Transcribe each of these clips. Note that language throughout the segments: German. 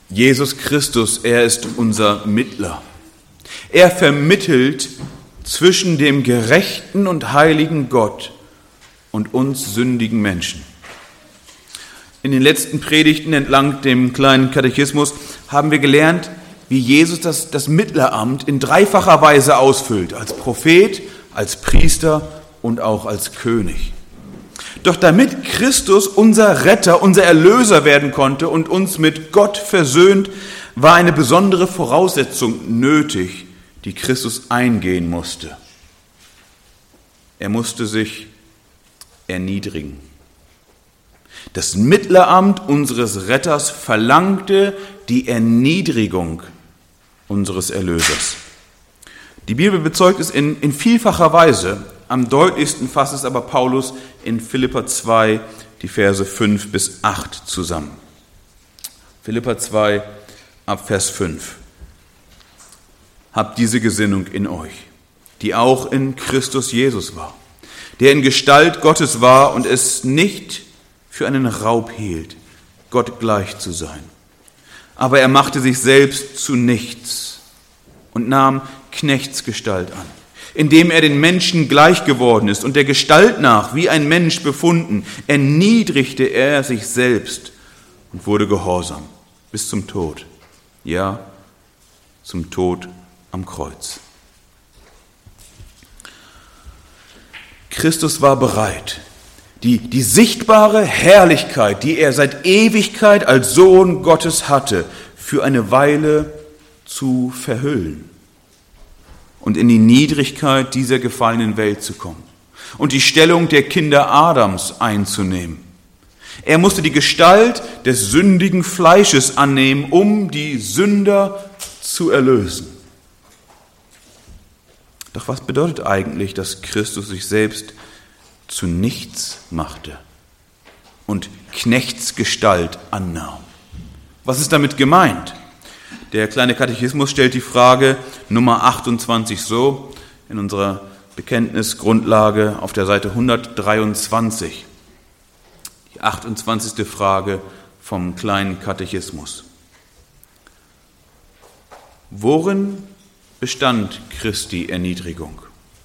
Jesus Christus, er ist unser Mittler. Er vermittelt zwischen dem gerechten und heiligen Gott und uns sündigen Menschen. In den letzten Predigten entlang dem kleinen Katechismus haben wir gelernt, wie Jesus das Mittleramt in dreifacher Weise ausfüllt, als Prophet, als Priester und auch als König. Doch damit Christus unser Retter, unser Erlöser werden konnte und uns mit Gott versöhnt, war eine besondere Voraussetzung nötig, die Christus eingehen musste. Er musste sich erniedrigen. Das Mittleramt unseres Retters verlangte die Erniedrigung unseres Erlösers. Die Bibel bezeugt es in vielfacher Weise. Am deutlichsten fasst es aber Paulus in Philipper 2, die Verse 5 bis 8 zusammen. Philipper 2, ab Vers 5. Habt diese Gesinnung in euch, die auch in Christus Jesus war, der in Gestalt Gottes war und es nicht für einen Raub hielt, Gott gleich zu sein. Aber er machte sich selbst zu nichts und nahm Knechtsgestalt an, indem er den Menschen gleich geworden ist und der Gestalt nach wie ein Mensch befunden, erniedrigte er sich selbst und wurde gehorsam bis zum Tod, ja, zum Tod am Kreuz. Christus war bereit, die sichtbare Herrlichkeit, die er seit Ewigkeit als Sohn Gottes hatte, für eine Weile zu verhüllen und in die Niedrigkeit dieser gefallenen Welt zu kommen und die Stellung der Kinder Adams einzunehmen. Er musste die Gestalt des sündigen Fleisches annehmen, um die Sünder zu erlösen. Doch was bedeutet eigentlich, dass Christus sich selbst zu nichts machte und Knechtsgestalt annahm? Was ist damit gemeint? Der kleine Katechismus stellt die Frage Nummer 28 so in unserer Bekenntnisgrundlage auf der Seite 123. Die 28. Frage vom kleinen Katechismus. Worin bestand Christi Erniedrigung?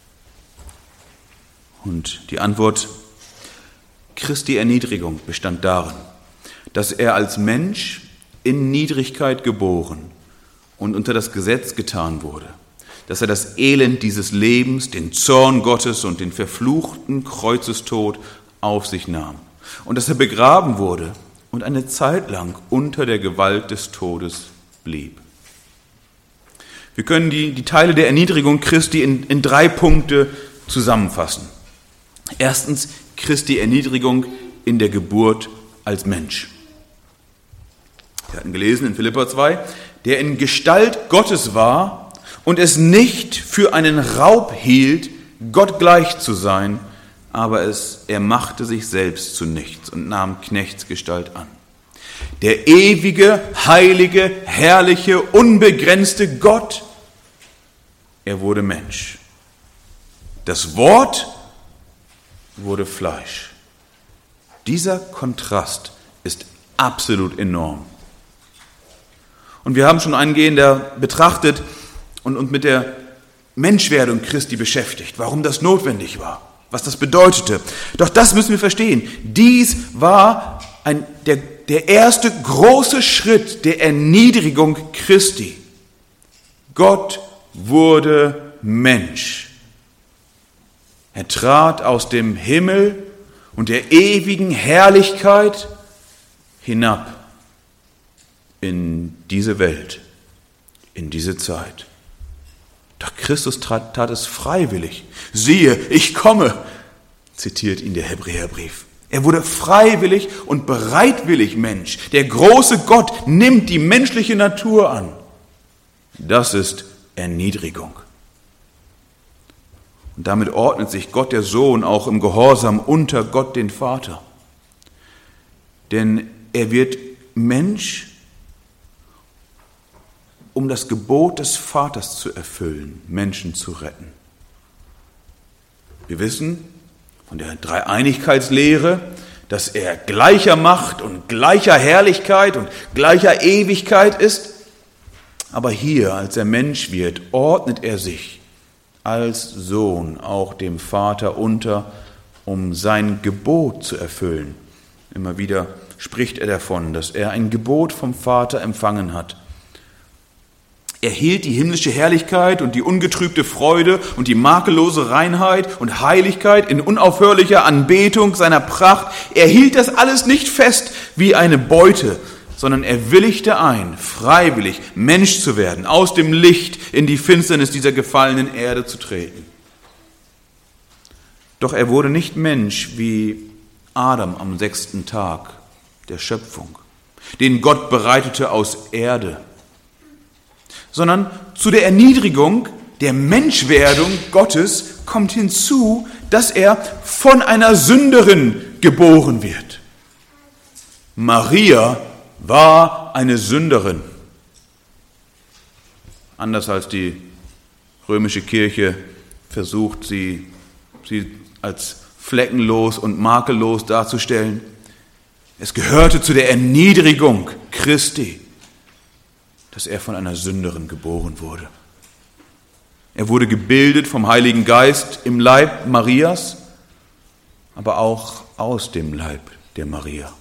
Und die Antwort: Christi Erniedrigung bestand darin, dass er als Mensch in Niedrigkeit geboren und unter das Gesetz getan wurde, dass er das Elend dieses Lebens, den Zorn Gottes und den verfluchten Kreuzestod auf sich nahm und dass er begraben wurde und eine Zeit lang unter der Gewalt des Todes blieb. Wir können die Teile der Erniedrigung Christi in 3 Punkte zusammenfassen. Erstens, Christi Erniedrigung in der Geburt als Mensch. Wir hatten gelesen in Philipper 2, der in Gestalt Gottes war und es nicht für einen Raub hielt, Gott gleich zu sein, aber er machte sich selbst zu nichts und nahm Knechtsgestalt an. Der ewige, heilige, herrliche, unbegrenzte Gott, er wurde Mensch. Das Wort wurde Fleisch. Dieser Kontrast ist absolut enorm. Und wir haben schon eingehender betrachtet und mit der Menschwerdung Christi beschäftigt, warum das notwendig war, was das bedeutete. Doch das müssen wir verstehen. Dies war der erste große Schritt der Erniedrigung Christi. Gott wurde Mensch. Er trat aus dem Himmel und der ewigen Herrlichkeit hinab in diese Welt, in diese Zeit. Doch Christus tat es freiwillig. Siehe, ich komme, zitiert ihn der Hebräerbrief. Er wurde freiwillig und bereitwillig Mensch. Der große Gott nimmt die menschliche Natur an. Das ist Erniedrigung. Und damit ordnet sich Gott der Sohn auch im Gehorsam unter Gott den Vater. Denn er wird Mensch, um das Gebot des Vaters zu erfüllen, Menschen zu retten. Wir wissen von der Dreieinigkeitslehre, dass er gleicher Macht und gleicher Herrlichkeit und gleicher Ewigkeit ist. Aber hier, als er Mensch wird, ordnet er sich als Sohn auch dem Vater unter, um sein Gebot zu erfüllen. Immer wieder spricht er davon, dass er ein Gebot vom Vater empfangen hat. Er hielt die himmlische Herrlichkeit und die ungetrübte Freude und die makellose Reinheit und Heiligkeit in unaufhörlicher Anbetung seiner Pracht. Er hielt das alles nicht fest wie eine Beute, sondern er willigte ein, freiwillig Mensch zu werden, aus dem Licht in die Finsternis dieser gefallenen Erde zu treten. Doch er wurde nicht Mensch wie Adam am 6. Tag der Schöpfung, den Gott bereitete aus Erde, sondern zu der Erniedrigung, der Menschwerdung Gottes kommt hinzu, dass er von einer Sünderin geboren wird. Maria war eine Sünderin. Anders als die römische Kirche versucht, sie als fleckenlos und makellos darzustellen. Es gehörte zu der Erniedrigung Christi, dass er von einer Sünderin geboren wurde. Er wurde gebildet vom Heiligen Geist im Leib Marias, aber auch aus dem Leib der Maria.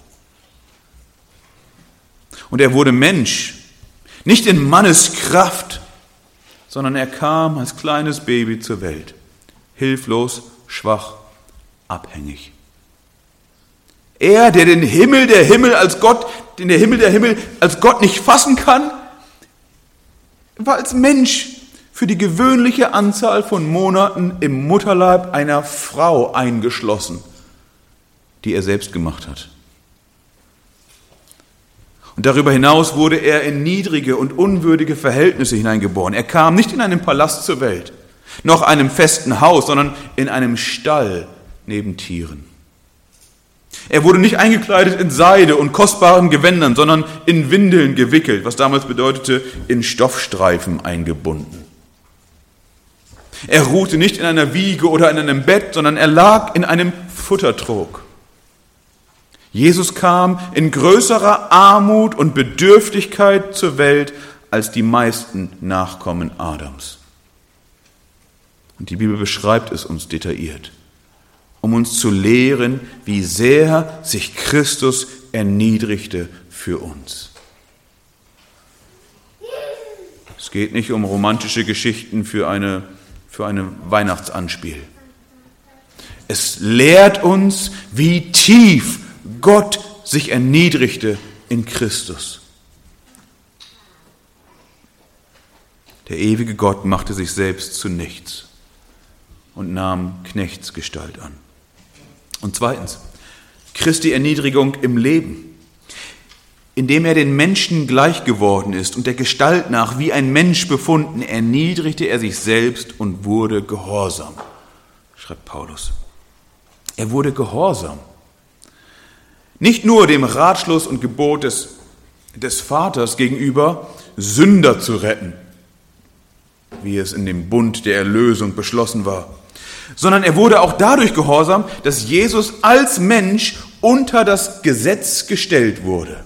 Und er wurde Mensch, nicht in Manneskraft, sondern er kam als kleines Baby zur Welt, hilflos, schwach, abhängig. Er, der den Himmel der Himmel als Gott nicht fassen kann, war als Mensch für die gewöhnliche Anzahl von Monaten im Mutterleib einer Frau eingeschlossen, die er selbst gemacht hat. Und darüber hinaus wurde er in niedrige und unwürdige Verhältnisse hineingeboren. Er kam nicht in einem Palast zur Welt, noch einem festen Haus, sondern in einem Stall neben Tieren. Er wurde nicht eingekleidet in Seide und kostbaren Gewändern, sondern in Windeln gewickelt, was damals bedeutete, in Stoffstreifen eingebunden. Er ruhte nicht in einer Wiege oder in einem Bett, sondern er lag in einem Futtertrog. Jesus kam in größerer Armut und Bedürftigkeit zur Welt als die meisten Nachkommen Adams. Und die Bibel beschreibt es uns detailliert, um uns zu lehren, wie sehr sich Christus erniedrigte für uns. Es geht nicht um romantische Geschichten für eine Weihnachtsanspiel. Es lehrt uns, wie tief Gott sich erniedrigte in Christus. Der ewige Gott machte sich selbst zu nichts und nahm Knechtsgestalt an. Und zweitens, Christi Erniedrigung im Leben, indem er den Menschen gleich geworden ist und der Gestalt nach wie ein Mensch befunden, erniedrigte er sich selbst und wurde gehorsam, schreibt Paulus. Er wurde gehorsam. Nicht nur dem Ratschluss und Gebot des Vaters gegenüber, Sünder zu retten, wie es in dem Bund der Erlösung beschlossen war, sondern er wurde auch dadurch gehorsam, dass Jesus als Mensch unter das Gesetz gestellt wurde.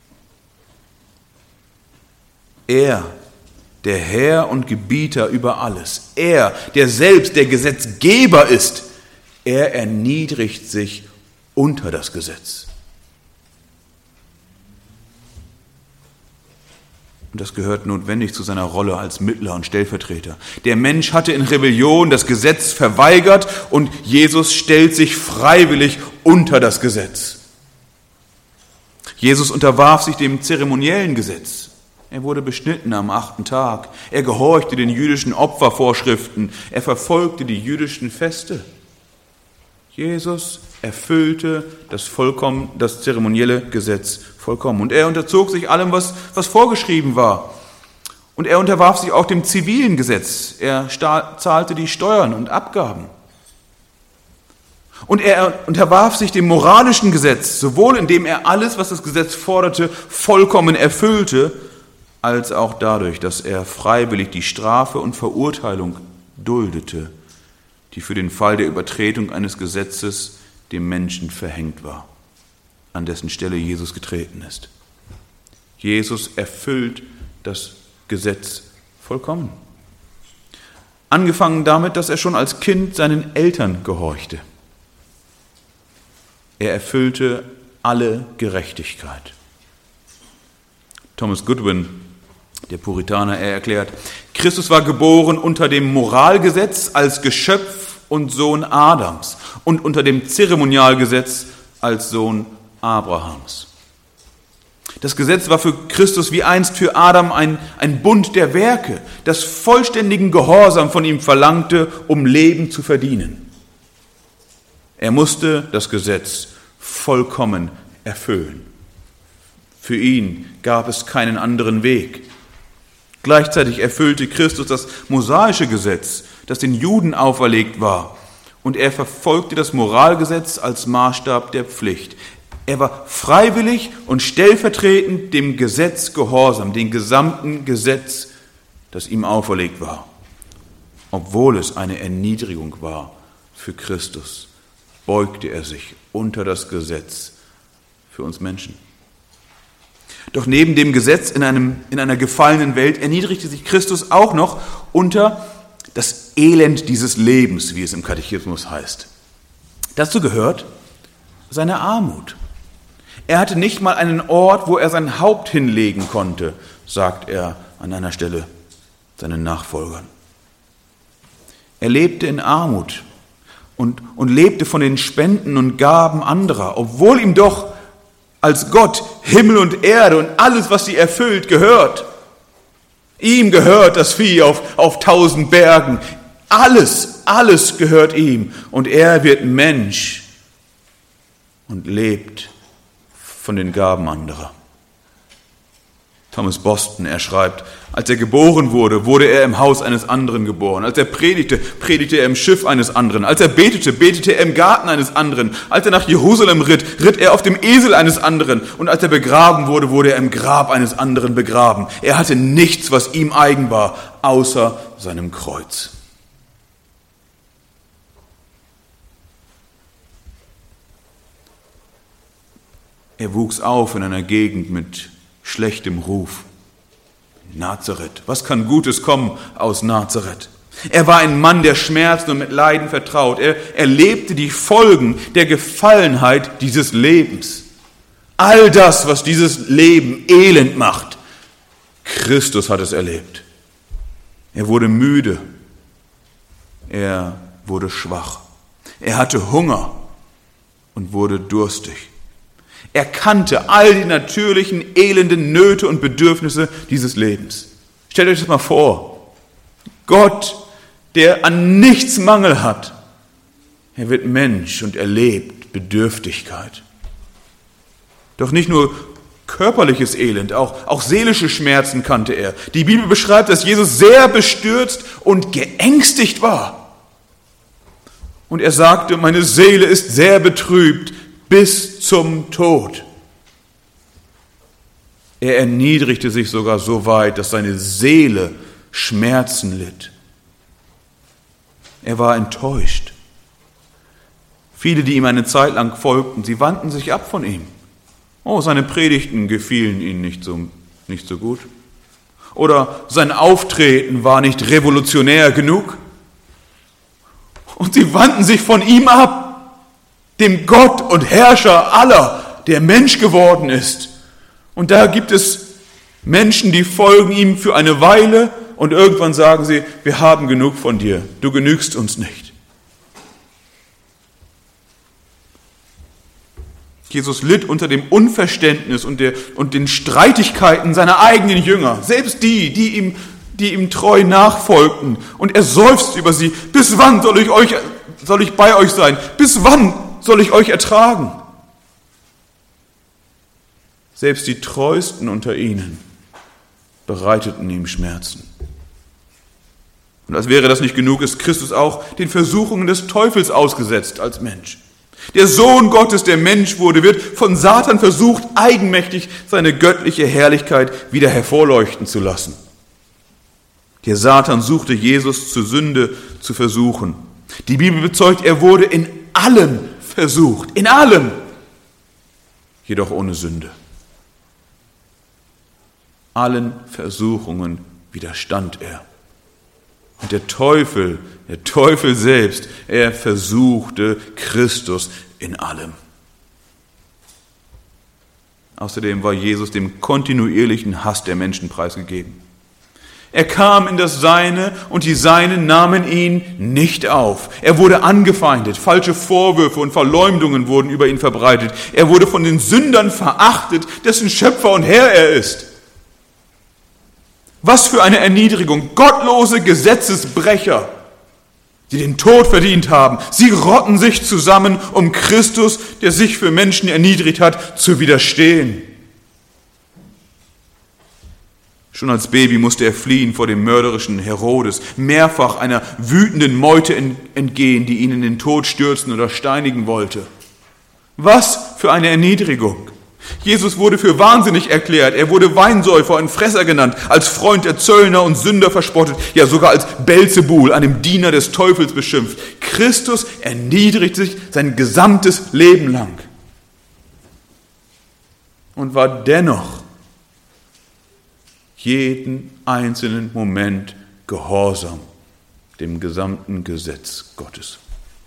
Er, der Herr und Gebieter über alles, er, der selbst der Gesetzgeber ist, er erniedrigt sich unter das Gesetz. Und das gehört notwendig zu seiner Rolle als Mittler und Stellvertreter. Der Mensch hatte in Rebellion das Gesetz verweigert und Jesus stellt sich freiwillig unter das Gesetz. Jesus unterwarf sich dem zeremoniellen Gesetz. Er wurde beschnitten am 8. Tag. Er gehorchte den jüdischen Opfervorschriften. Er verfolgte die jüdischen Feste. Jesus erfüllte das zeremonielle Gesetz vollkommen. Und er unterzog sich allem, was vorgeschrieben war. Und er unterwarf sich auch dem zivilen Gesetz. Er zahlte die Steuern und Abgaben. Und er unterwarf sich dem moralischen Gesetz, sowohl indem er alles, was das Gesetz forderte, vollkommen erfüllte, als auch dadurch, dass er freiwillig die Strafe und Verurteilung duldete, die für den Fall der Übertretung eines Gesetzes dem Menschen verhängt war. an dessen Stelle Jesus getreten ist. Jesus erfüllt das Gesetz vollkommen. Angefangen damit, dass er schon als Kind seinen Eltern gehorchte. Er erfüllte alle Gerechtigkeit. Thomas Goodwin, der Puritaner, er erklärt, Christus war geboren unter dem Moralgesetz als Geschöpf und Sohn Adams und unter dem Zeremonialgesetz als Sohn Abrahams. Das Gesetz war für Christus wie einst für Adam ein Bund der Werke, das vollständigen Gehorsam von ihm verlangte, um Leben zu verdienen. Er musste das Gesetz vollkommen erfüllen. Für ihn gab es keinen anderen Weg. Gleichzeitig erfüllte Christus das mosaische Gesetz, das den Juden auferlegt war, und er verfolgte das Moralgesetz als Maßstab der Pflicht. Er war freiwillig und stellvertretend dem Gesetz gehorsam, dem gesamten Gesetz, das ihm auferlegt war, obwohl es eine Erniedrigung war für Christus, beugte er sich unter das Gesetz für uns Menschen. Doch neben dem Gesetz in einer gefallenen Welt erniedrigte sich Christus auch noch unter das Elend dieses Lebens, wie es im Katechismus heißt. Dazu gehört seine Armut. Er hatte nicht mal einen Ort, wo er sein Haupt hinlegen konnte, sagt er an einer Stelle seinen Nachfolgern. Er lebte in Armut und lebte von den Spenden und Gaben anderer, obwohl ihm doch als Gott Himmel und Erde und alles, was sie erfüllt, gehört. Ihm gehört das Vieh auf 1000 Bergen. Alles gehört ihm. Und er wird Mensch und lebt von den Gaben anderer. Thomas Boston, er schreibt, als er geboren wurde, wurde er im Haus eines anderen geboren. Als er predigte, predigte er im Schiff eines anderen. Als er betete, betete er im Garten eines anderen. Als er nach Jerusalem ritt, ritt er auf dem Esel eines anderen. Und als er begraben wurde, wurde er im Grab eines anderen begraben. Er hatte nichts, was ihm eigen war, außer seinem Kreuz. Er wuchs auf in einer Gegend mit schlechtem Ruf. Nazareth. Was kann Gutes kommen aus Nazareth? Er war ein Mann der Schmerzen und mit Leiden vertraut. Er lebte die Folgen der Gefallenheit dieses Lebens. All das, was dieses Leben elend macht. Christus hat es erlebt. Er wurde müde. Er wurde schwach. Er hatte Hunger und wurde durstig. Er kannte all die natürlichen, elenden Nöte und Bedürfnisse dieses Lebens. Stellt euch das mal vor. Gott, der an nichts Mangel hat, er wird Mensch und erlebt Bedürftigkeit. Doch nicht nur körperliches Elend, auch seelische Schmerzen kannte er. Die Bibel beschreibt, dass Jesus sehr bestürzt und geängstigt war. Und er sagte, meine Seele ist sehr betrübt bis zum Tod. Er erniedrigte sich sogar so weit, dass seine Seele Schmerzen litt. Er war enttäuscht. Viele, die ihm eine Zeit lang folgten, sie wandten sich ab von ihm. Oh, seine Predigten gefielen ihnen nicht so gut. Oder sein Auftreten war nicht revolutionär genug. Und sie wandten sich von ihm ab, dem Gott und Herrscher aller, der Mensch geworden ist. Und da gibt es Menschen, die folgen ihm für eine Weile und irgendwann sagen sie, wir haben genug von dir, du genügst uns nicht. Jesus litt unter dem Unverständnis und den Streitigkeiten seiner eigenen Jünger, selbst die ihm treu nachfolgten. Und er seufzt über sie, bis wann soll ich bei euch sein? Bis wann soll ich euch ertragen? Selbst die Treuesten unter ihnen bereiteten ihm Schmerzen. Und als wäre das nicht genug, ist Christus auch den Versuchungen des Teufels ausgesetzt als Mensch. Der Sohn Gottes, der Mensch wurde, wird von Satan versucht, eigenmächtig seine göttliche Herrlichkeit wieder hervorleuchten zu lassen. Der Satan suchte Jesus zur Sünde zu versuchen. Die Bibel bezeugt, er wurde in allem versucht, in allem. jedoch ohne Sünde. Allen Versuchungen widerstand er. Und der Teufel selbst, er versuchte Christus in allem. Außerdem war Jesus dem kontinuierlichen Hass der Menschen preisgegeben. Er kam in das Seine und die Seinen nahmen ihn nicht auf. Er wurde angefeindet, falsche Vorwürfe und Verleumdungen wurden über ihn verbreitet. Er wurde von den Sündern verachtet, dessen Schöpfer und Herr er ist. Was für eine Erniedrigung! Gottlose Gesetzesbrecher, die den Tod verdient haben. Sie rotten sich zusammen, um Christus, der sich für Menschen erniedrigt hat, zu widerstehen. Schon als Baby musste er fliehen vor dem mörderischen Herodes, mehrfach einer wütenden Meute entgehen, die ihn in den Tod stürzen oder steinigen wollte. Was für eine Erniedrigung! Jesus wurde für wahnsinnig erklärt, er wurde Weinsäufer und Fresser genannt, als Freund der Zöllner und Sünder verspottet, ja sogar als Belzebul, einem Diener des Teufels beschimpft. Christus erniedrigt sich sein gesamtes Leben lang und war dennoch jeden einzelnen Moment gehorsam dem gesamten Gesetz Gottes.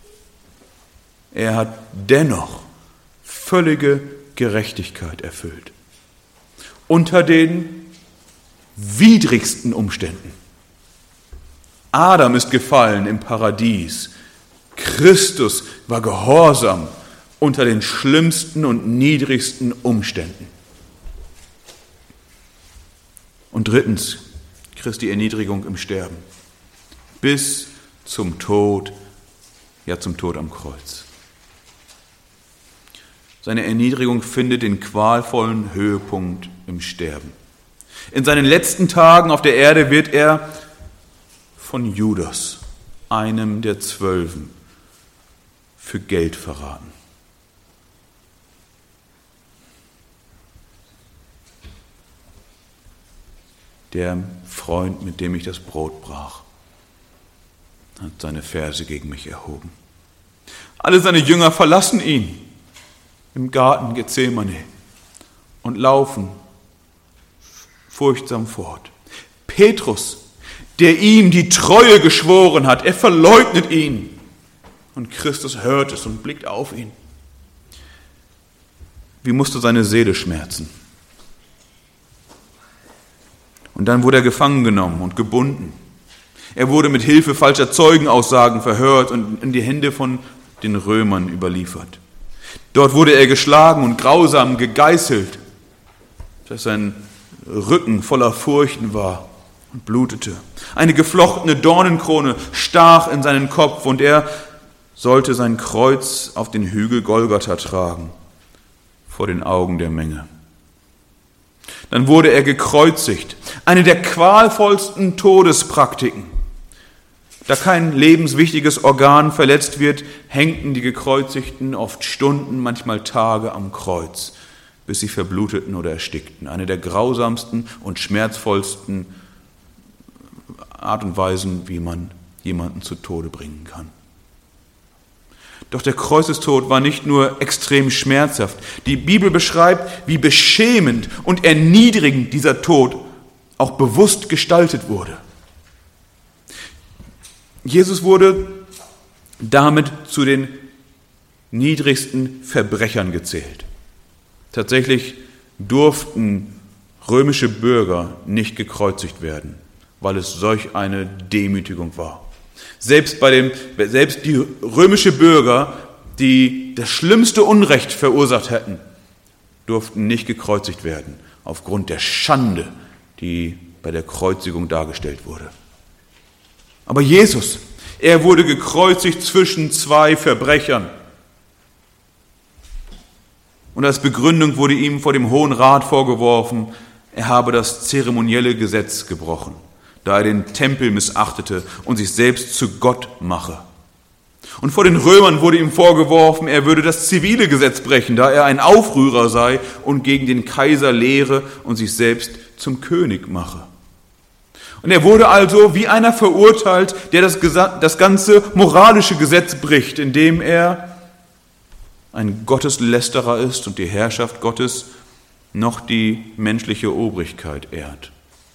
Er hat dennoch völlige Gerechtigkeit erfüllt. Unter den widrigsten Umständen. Adam ist gefallen im Paradies. Christus war gehorsam unter den schlimmsten und niedrigsten Umständen. Und drittens, Christi Erniedrigung im Sterben. Bis zum Tod, ja zum Tod am Kreuz. Seine Erniedrigung findet den qualvollen Höhepunkt im Sterben. In seinen letzten Tagen auf der Erde wird er von Judas, einem der 12, für Geld verraten. Der Freund, mit dem ich das Brot brach, hat seine Ferse gegen mich erhoben. Alle seine Jünger verlassen ihn im Garten Gethsemane und laufen furchtsam fort. Petrus, der ihm die Treue geschworen hat, er verleugnet ihn. Und Christus hört es und blickt auf ihn. Wie musste seine Seele schmerzen? Und dann wurde er gefangen genommen und gebunden. Er wurde mit Hilfe falscher Zeugenaussagen verhört und in die Hände von den Römern überliefert. Dort wurde er geschlagen und grausam gegeißelt, dass sein Rücken voller Furchen war und blutete. Eine geflochtene Dornenkrone stach in seinen Kopf und er sollte sein Kreuz auf den Hügel Golgatha tragen, vor den Augen der Menge. Dann wurde er gekreuzigt, eine der qualvollsten Todespraktiken. Da kein lebenswichtiges Organ verletzt wird, hängten die Gekreuzigten oft Stunden, manchmal Tage am Kreuz, bis sie verbluteten oder erstickten. Eine der grausamsten und schmerzvollsten Art und Weisen, wie man jemanden zu Tode bringen kann. Doch der Kreuzestod war nicht nur extrem schmerzhaft. Die Bibel beschreibt, wie beschämend und erniedrigend dieser Tod auch bewusst gestaltet wurde. Jesus wurde damit zu den niedrigsten Verbrechern gezählt. Tatsächlich durften römische Bürger nicht gekreuzigt werden, weil es solch eine Demütigung war. Selbst die römische Bürger, die das schlimmste Unrecht verursacht hätten, durften nicht gekreuzigt werden, aufgrund der Schande, die bei der Kreuzigung dargestellt wurde. Aber Jesus, er wurde gekreuzigt zwischen zwei Verbrechern. Und als Begründung wurde ihm vor dem Hohen Rat vorgeworfen, er habe das zeremonielle Gesetz gebrochen, da er den Tempel missachtete und sich selbst zu Gott mache. Und vor den Römern wurde ihm vorgeworfen, er würde das zivile Gesetz brechen, da er ein Aufrührer sei und gegen den Kaiser lehre und sich selbst zum König mache. Und er wurde also wie einer verurteilt, der das ganze moralische Gesetz bricht, indem er ein Gotteslästerer ist und die Herrschaft Gottes noch die menschliche Obrigkeit ehrt.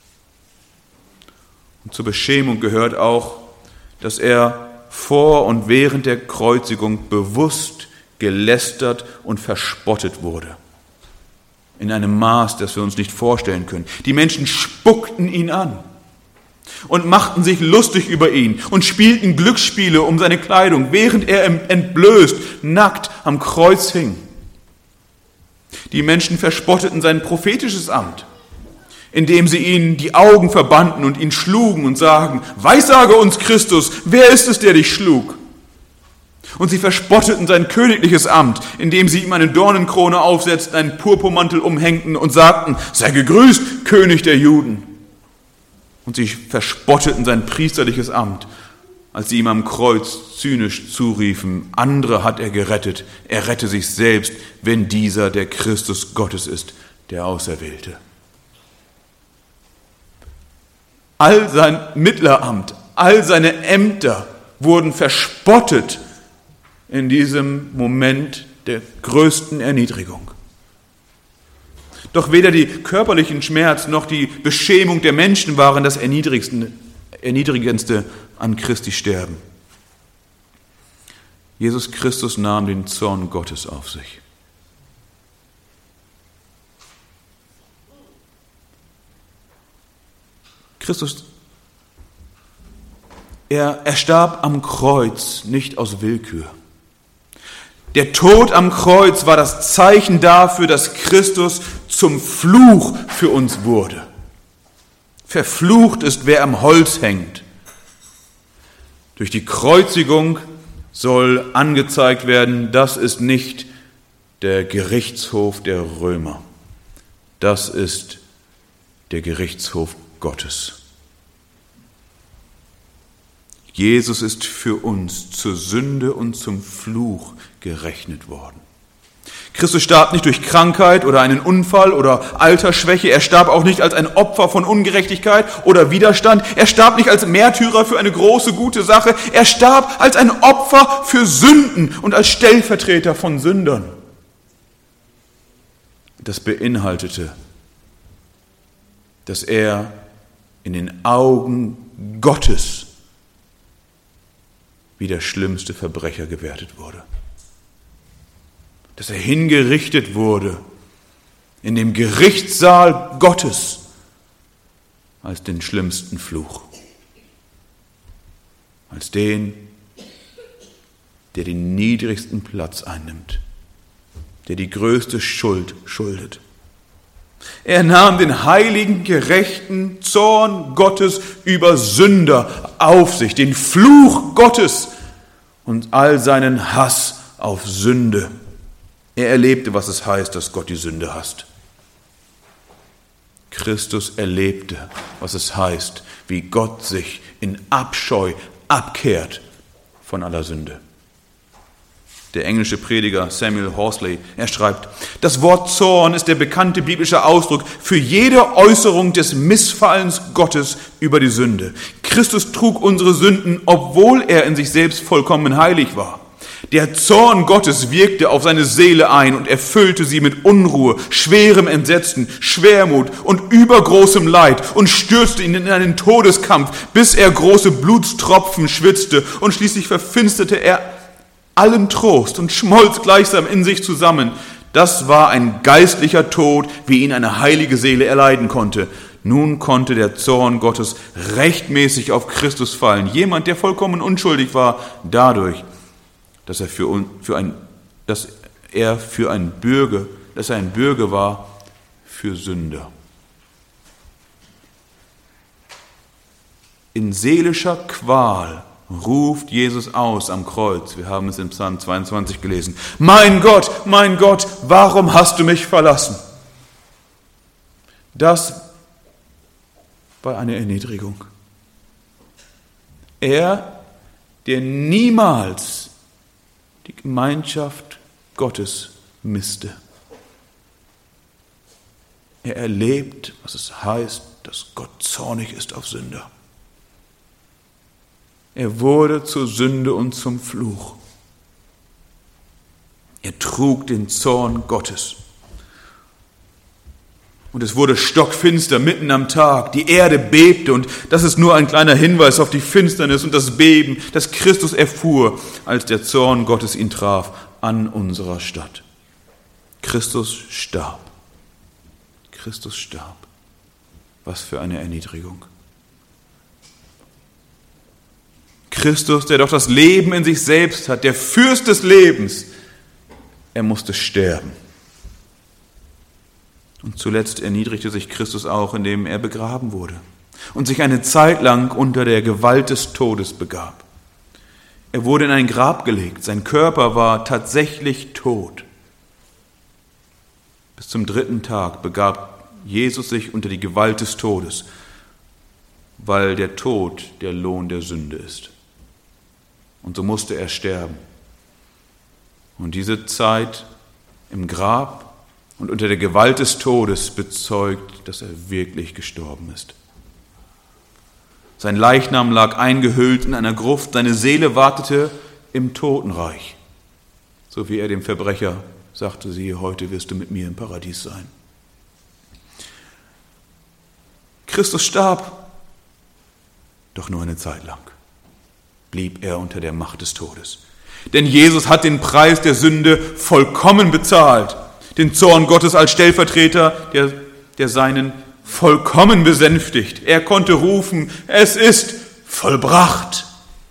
Und zur Beschämung gehört auch, dass er vor und während der Kreuzigung bewusst gelästert und verspottet wurde. In einem Maß, das wir uns nicht vorstellen können. Die Menschen spuckten ihn an und machten sich lustig über ihn und spielten Glücksspiele um seine Kleidung, während er entblößt, nackt am Kreuz hing. Die Menschen verspotteten sein prophetisches Amt, indem sie ihnen die Augen verbanden und ihn schlugen und sagen: Weissage uns, Christus, wer ist es, der dich schlug? Und sie verspotteten sein königliches Amt, indem sie ihm eine Dornenkrone aufsetzten, einen Purpurmantel umhängten und sagten: Sei gegrüßt, König der Juden. Und sie verspotteten sein priesterliches Amt, als sie ihm am Kreuz zynisch zuriefen: Andere hat er gerettet, er rette sich selbst, wenn dieser der Christus Gottes ist, der Auserwählte. All sein Mittleramt, all seine Ämter wurden verspottet in diesem Moment der größten Erniedrigung. Doch weder die körperlichen Schmerz noch die Beschämung der Menschen waren das Erniedrigendste an Christi Sterben. Jesus Christus nahm den Zorn Gottes auf sich. Christus, er starb am Kreuz nicht aus Willkür. Der Tod am Kreuz war das Zeichen dafür, dass Christus zum Fluch für uns wurde. Verflucht ist, wer am Holz hängt. Durch die Kreuzigung soll angezeigt werden, das ist nicht der Gerichtshof der Römer. Das ist der Gerichtshof Gottes. Jesus ist für uns zur Sünde und zum Fluch gerechnet worden. Christus starb nicht durch Krankheit oder einen Unfall oder Altersschwäche. Er starb auch nicht als ein Opfer von Ungerechtigkeit oder Widerstand. Er starb nicht als Märtyrer für eine große, gute Sache. Er starb als ein Opfer für Sünden und als Stellvertreter von Sündern. Das beinhaltete, dass er in den Augen Gottes wie der schlimmste Verbrecher gewertet wurde. Dass er hingerichtet wurde in dem Gerichtssaal Gottes als den schlimmsten Fluch. Als den, der den niedrigsten Platz einnimmt, der die größte Schuld schuldet. Er nahm den heiligen, gerechten Zorn Gottes über Sünder auf sich, den Fluch Gottes und all seinen Hass auf Sünde. Er erlebte, was es heißt, dass Gott die Sünde hasst. Christus erlebte, was es heißt, wie Gott sich in Abscheu abkehrt von aller Sünde. Der englische Prediger Samuel Horsley, er schreibt: Das Wort Zorn ist der bekannte biblische Ausdruck für jede Äußerung des Missfallens Gottes über die Sünde. Christus trug unsere Sünden, obwohl er in sich selbst vollkommen heilig war. Der Zorn Gottes wirkte auf seine Seele ein und erfüllte sie mit Unruhe, schwerem Entsetzen, Schwermut und übergroßem Leid und stürzte ihn in einen Todeskampf, bis er große Blutstropfen schwitzte, und schließlich verfinsterte er allen Trost und schmolz gleichsam in sich zusammen. Das war ein geistlicher Tod, wie ihn eine heilige Seele erleiden konnte. Nun konnte der Zorn Gottes rechtmäßig auf Christus fallen. Jemand, der vollkommen unschuldig war, dadurch, dass er ein Bürger war für Sünder. In seelischer Qual ruft Jesus aus am Kreuz. Wir haben es im Psalm 22 gelesen. Mein Gott, warum hast du mich verlassen? Das war eine Erniedrigung. Er, der niemals die Gemeinschaft Gottes misste. Er erlebt, was es heißt, dass Gott zornig ist auf Sünder. Er wurde zur Sünde und zum Fluch. Er trug den Zorn Gottes. Und es wurde stockfinster mitten am Tag. Die Erde bebte und das ist nur ein kleiner Hinweis auf die Finsternis und das Beben, das Christus erfuhr, als der Zorn Gottes ihn traf an unserer Stadt. Christus starb. Christus starb. Was für eine Erniedrigung. Christus, der doch das Leben in sich selbst hat, der Fürst des Lebens, er musste sterben. Und zuletzt erniedrigte sich Christus auch, indem er begraben wurde und sich eine Zeit lang unter der Gewalt des Todes begab. Er wurde in ein Grab gelegt, sein Körper war tatsächlich tot. Bis zum 3. Tag begab Jesus sich unter die Gewalt des Todes, weil der Tod der Lohn der Sünde ist. Und so musste er sterben. Und diese Zeit im Grab und unter der Gewalt des Todes bezeugt, dass er wirklich gestorben ist. Sein Leichnam lag eingehüllt in einer Gruft, seine Seele wartete im Totenreich, so wie er dem Verbrecher sagte, siehe, heute wirst du mit mir im Paradies sein. Christus starb, doch nur eine Zeit lang blieb er unter der Macht des Todes. Denn Jesus hat den Preis der Sünde vollkommen bezahlt. Den Zorn Gottes als Stellvertreter, der seinen vollkommen besänftigt. Er konnte rufen, es ist vollbracht.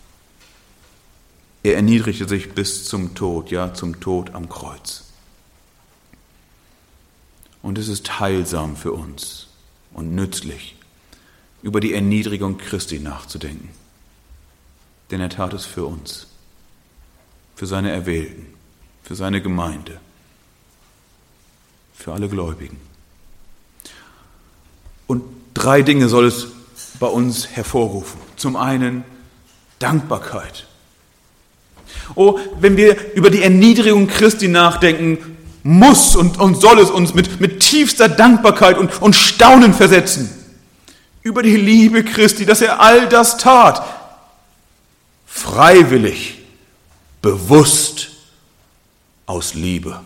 Er erniedrigte sich bis zum Tod, ja, zum Tod am Kreuz. Und es ist heilsam für uns und nützlich, über die Erniedrigung Christi nachzudenken. Denn er tat es für uns, für seine Erwählten, für seine Gemeinde, für alle Gläubigen. Und 3 Dinge soll es bei uns hervorrufen. Zum einen Dankbarkeit. Oh, wenn wir über die Erniedrigung Christi nachdenken, muss und soll es uns mit tiefster Dankbarkeit und Staunen versetzen. Über die Liebe Christi, dass er all das tat. Freiwillig, bewusst, aus Liebe.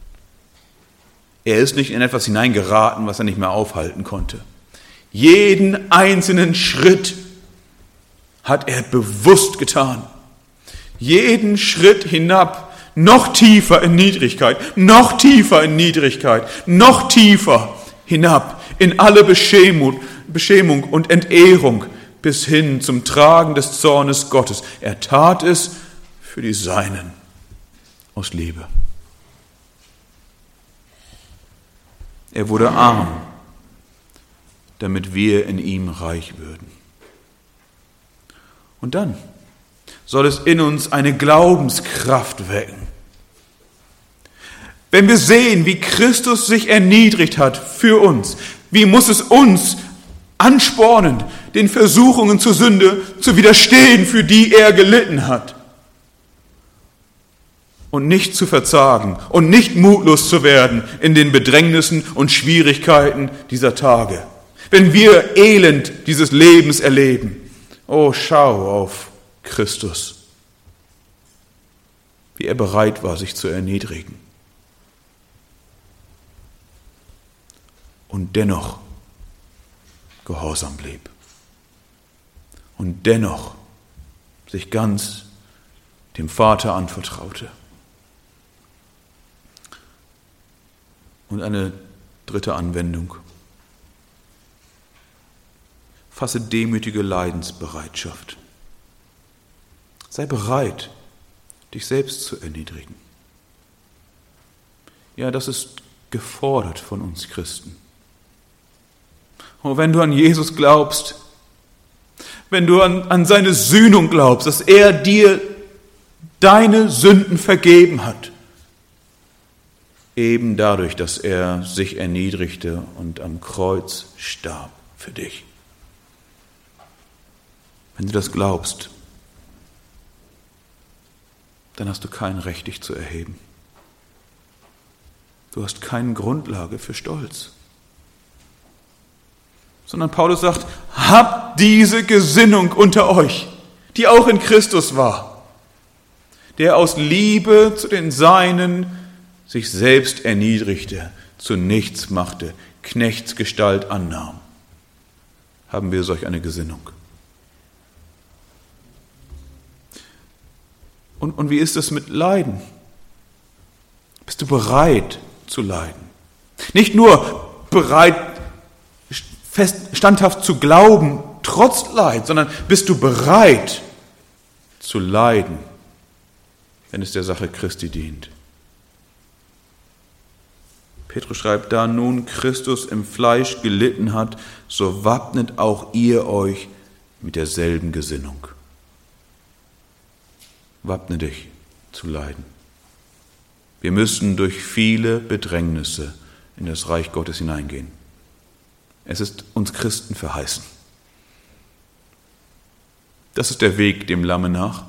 Er ist nicht in etwas hineingeraten, was er nicht mehr aufhalten konnte. Jeden einzelnen Schritt hat er bewusst getan. Jeden Schritt hinab, noch tiefer in Niedrigkeit, noch tiefer in Niedrigkeit, noch tiefer hinab in alle Beschämung und Entehrung bis hin zum Tragen des Zornes Gottes. Er tat es für die Seinen aus Liebe. Er wurde arm, damit wir in ihm reich würden. Und dann soll es in uns eine Glaubenskraft wecken. Wenn wir sehen, wie Christus sich erniedrigt hat für uns, wie muss es uns anspornen, den Versuchungen zur Sünde zu widerstehen, für die er gelitten hat. Und nicht zu verzagen und nicht mutlos zu werden in den Bedrängnissen und Schwierigkeiten dieser Tage. Wenn wir Elend dieses Lebens erleben, oh, schau auf Christus, wie er bereit war, sich zu erniedrigen. Und dennoch gehorsam blieb. Und dennoch sich ganz dem Vater anvertraute. Und eine 3. Anwendung. Fasse demütige Leidensbereitschaft. Sei bereit, dich selbst zu erniedrigen. Ja, das ist gefordert von uns Christen. Und wenn du an Jesus glaubst, wenn du an seine Sühnung glaubst, dass er dir deine Sünden vergeben hat, eben dadurch, dass er sich erniedrigte und am Kreuz starb für dich. Wenn du das glaubst, dann hast du kein Recht, dich zu erheben. Du hast keine Grundlage für Stolz. Sondern Paulus sagt, habt diese Gesinnung unter euch, die auch in Christus war, der aus Liebe zu den Seinen sich selbst erniedrigte, zu nichts machte, Knechtsgestalt annahm. Haben wir solch eine Gesinnung? Und wie ist es mit Leiden? Bist du bereit zu leiden? Nicht nur bereit, standhaft zu glauben, trotz Leid, sondern bist du bereit zu leiden, wenn es der Sache Christi dient. Petrus schreibt, da nun Christus im Fleisch gelitten hat, so wappnet auch ihr euch mit derselben Gesinnung. Wappne dich zu leiden. Wir müssen durch viele Bedrängnisse in das Reich Gottes hineingehen. Es ist uns Christen verheißen. Das ist der Weg dem Lamme nach.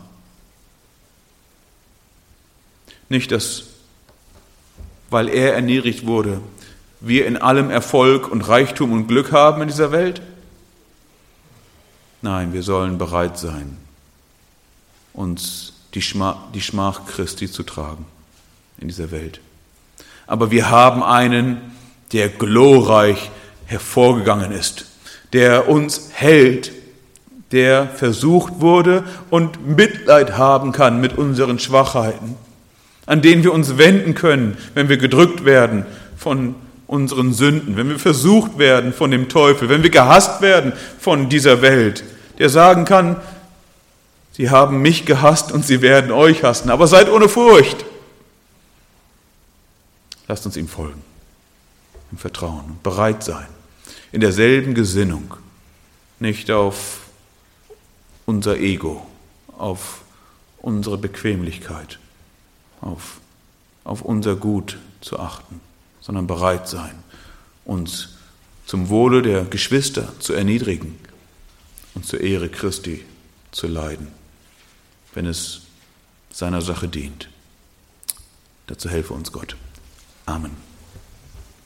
Nicht, dass, weil er erniedrigt wurde, wir in allem Erfolg und Reichtum und Glück haben in dieser Welt. Nein, wir sollen bereit sein, uns die Schmach Christi zu tragen in dieser Welt. Aber wir haben einen, der glorreich hervorgegangen ist, der uns hält, der versucht wurde und Mitleid haben kann mit unseren Schwachheiten, an den wir uns wenden können, wenn wir gedrückt werden von unseren Sünden, wenn wir versucht werden von dem Teufel, wenn wir gehasst werden von dieser Welt, der sagen kann, sie haben mich gehasst und sie werden euch hassen, aber seid ohne Furcht. Lasst uns ihm folgen, im Vertrauen und bereit sein, in derselben Gesinnung, nicht auf unser Ego, auf unsere Bequemlichkeit, auf unser Gut zu achten, sondern bereit sein, uns zum Wohle der Geschwister zu erniedrigen und zur Ehre Christi zu leiden, wenn es seiner Sache dient. Dazu helfe uns Gott. Amen.